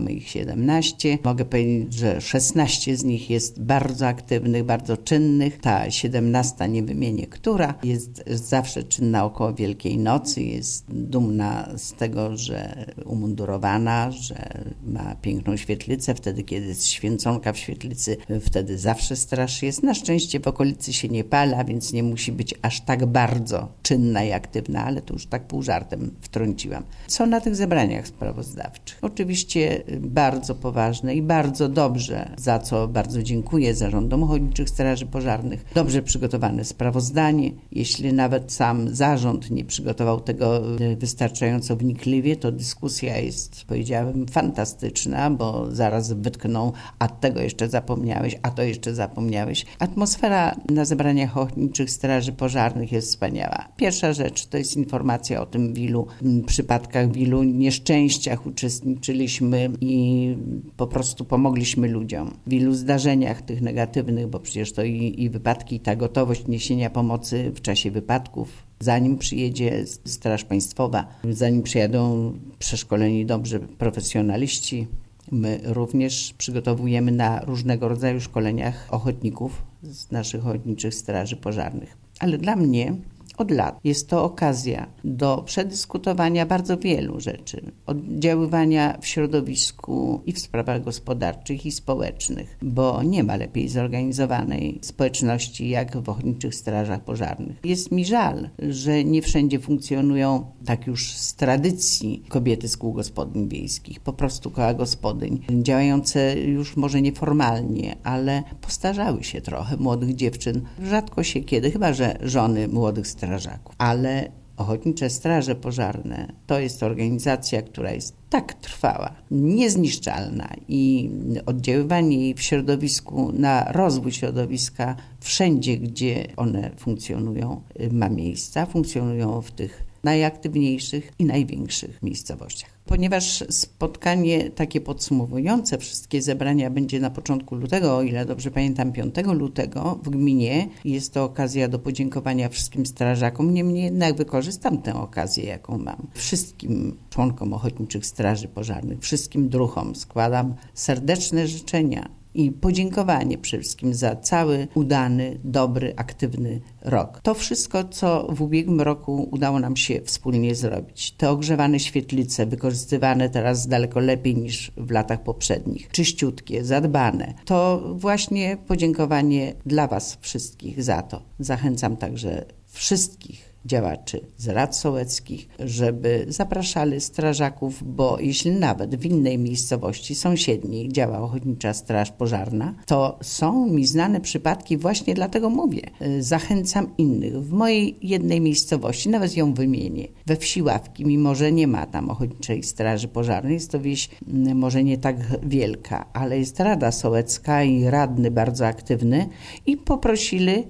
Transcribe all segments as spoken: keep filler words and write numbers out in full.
mamy ich siedemnaście. Mogę powiedzieć, że szesnaście z nich jest bardzo aktywnych, bardzo czynnych. Ta siedemnasta, nie wymienię która, jest zawsze czynna około Wielkiej Nocy, jest dumna z tego, że umundurowana, że ma piękną świetlicę. Wtedy, kiedy jest święconka w świetlicy, wtedy zawsze straż jest. Na szczęście w okolicy się nie pala, więc nie musi być aż tak bardzo czynna i aktywna, ale to już tak pół żartem wtrąciłam. Co na tych zebraniach sprawozdawczych? Oczywiście bardzo poważne i bardzo dobrze, za co bardzo dziękuję Zarządom Ochotniczych Straży Pożarnych. Dobrze przygotowane sprawozdanie. Jeśli nawet sam zarząd nie przygotował tego wystarczająco wnikliwie, to dyskusja jest, powiedziałem, fantastyczna, bo zaraz wytkną, a tego jeszcze zapomniałeś, a to jeszcze zapomniałeś. Atmosfera na zebraniach Ochotniczych Straży Pożarnych jest wspaniała. Pierwsza rzecz to jest informacja o tym, w ilu przypadkach, w ilu nieszczęściach uczestniczyliśmy i po prostu pomogliśmy ludziom. W ilu zdarzeniach tych negatywnych, bo przecież to i, i wypadki, i ta gotowość niesienia pomocy w czasie wypadków, zanim przyjedzie Straż Państwowa, zanim przyjadą przeszkoleni dobrze profesjonaliści. My również przygotowujemy na różnego rodzaju szkoleniach ochotników z naszych Ochotniczych Straży Pożarnych. Ale dla mnie od lat jest to okazja do przedyskutowania bardzo wielu rzeczy, oddziaływania w środowisku i w sprawach gospodarczych i społecznych, bo nie ma lepiej zorganizowanej społeczności jak w Ochotniczych Strażach Pożarnych. Jest mi żal, że nie wszędzie funkcjonują tak już z tradycji kobiety z kół gospodyń wiejskich, po prostu koła gospodyń, działające już może nieformalnie, ale postarzały się trochę młodych dziewczyn. Rzadko się kiedy, chyba że żony młodych strażaków. Ale Ochotnicze Straże Pożarne to jest organizacja, która jest tak trwała, niezniszczalna i oddziaływanie jej w środowisku na rozwój środowiska wszędzie, gdzie one funkcjonują, ma miejsca. Funkcjonują w tych najaktywniejszych i największych miejscowościach. Ponieważ spotkanie takie podsumowujące wszystkie zebrania będzie na początku lutego, o ile dobrze pamiętam, piątego lutego w gminie, jest to okazja do podziękowania wszystkim strażakom. Niemniej jednak wykorzystam tę okazję, jaką mam. Wszystkim członkom Ochotniczych Straży Pożarnych, wszystkim druhom składam serdeczne życzenia i podziękowanie przede wszystkim za cały udany, dobry, aktywny rok. To wszystko, co w ubiegłym roku udało nam się wspólnie zrobić. Te ogrzewane świetlice, wykorzystywane teraz daleko lepiej niż w latach poprzednich, czyściutkie, zadbane. To właśnie podziękowanie dla Was wszystkich za to. Zachęcam także wszystkich działaczy z rad sołeckich, żeby zapraszali strażaków, bo jeśli nawet w innej miejscowości sąsiedniej działa Ochotnicza Straż Pożarna, to są mi znane przypadki, właśnie dlatego mówię. Zachęcam innych. W mojej jednej miejscowości, nawet ją wymienię, we wsi Ławki, mimo że nie ma tam Ochotniczej Straży Pożarnej, jest to wieś może nie tak wielka, ale jest Rada Sołecka i radny bardzo aktywny i poprosili,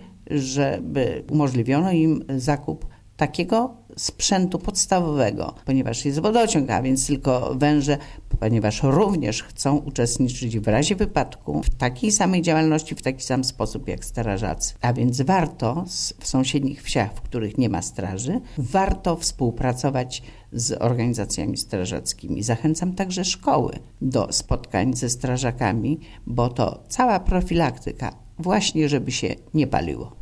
żeby umożliwiono im zakup takiego sprzętu podstawowego, ponieważ jest wodociąg, a więc tylko węże, ponieważ również chcą uczestniczyć w razie wypadku w takiej samej działalności, w taki sam sposób jak strażacy. A więc warto w sąsiednich wsiach, w których nie ma straży, warto współpracować z organizacjami strażackimi. Zachęcam także szkoły do spotkań ze strażakami, bo to cała profilaktyka właśnie, żeby się nie paliło.